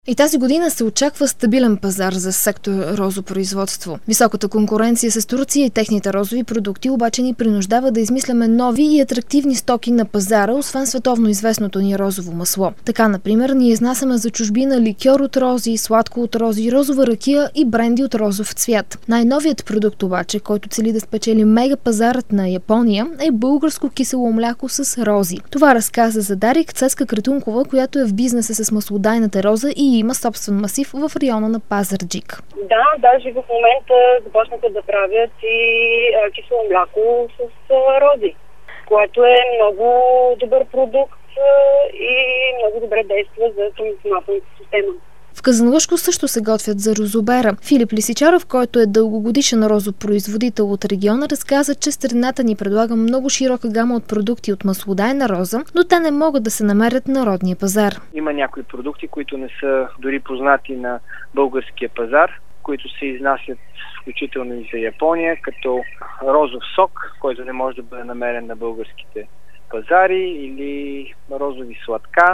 И тази година се очаква стабилен пазар за сектор розопроизводство. Високата конкуренция с Турция и техните розови продукти обаче ни принуждава да измисляме нови и атрактивни стоки на пазара, освен световно известното ни розово масло. Така, например, ние изнасяме за чужбина ликьор от рози, сладко от рози, розова ракия и бренди от розов цвят. Най-новият продукт обаче, който цели да спечели мега пазарът на Япония, е българско кисело мляко с рози. Това разказа за Дарик Цецка Кратункова, която е в бизнеса с маслодайната роза и има собствен масив в района на Пазарджик. Да, даже в момента започнаха да правят и кисело мляко с рози, което е много добър продукт и много добре действа за хранителната система. В Казанлъшко също се готвят за розобера. Филип Лисичаров, който е дългогодишен розопроизводител от региона, разказа, че страната ни предлага много широка гама от продукти от маслодайна роза, но те не могат да се намерят на родния пазар. Има някои продукти, които не са дори познати на българския пазар, които се изнасят включително и за Япония, като розов сок, който не може да бъде намерен на българските пазари, или розови сладка,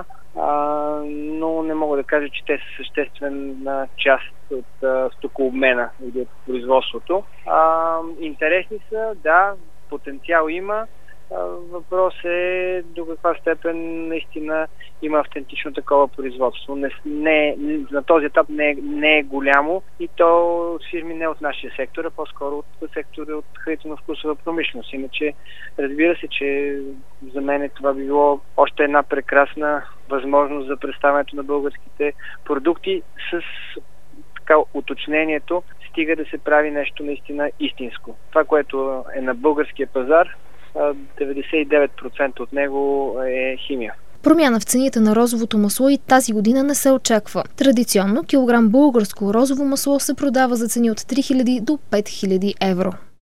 но не мога да кажа, че те са съществена част от стокообмена или от производството. Интересни са, да, потенциал има. Въпрос е до каква степен наистина има автентично такова производство. На този етап не е голямо и то от фирми не от нашия сектор, а по-скоро от сектора от хранително-вкусова промишленост. Иначе разбира се, че за мен това би било още една прекрасна възможност за представянето на българските продукти с така уточнението, стига да се прави нещо наистина истинско. Това, което е на българския пазар, 99% от него е химия. Промяна в цените на розовото масло и тази година не се очаква. Традиционно килограм българско розово масло се продава за цени от 3000 до 5000 евро.